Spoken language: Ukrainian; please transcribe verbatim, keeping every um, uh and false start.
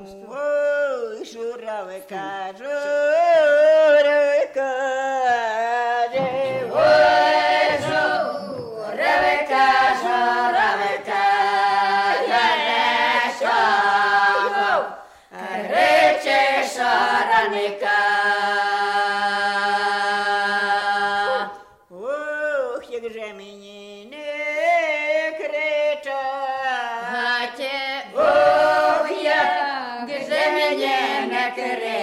Ой, журавика, журавика, ой, журавика, журавика, я не що, рече шараника. Ох, як же мені не кричать, ох, як же мені не кричать.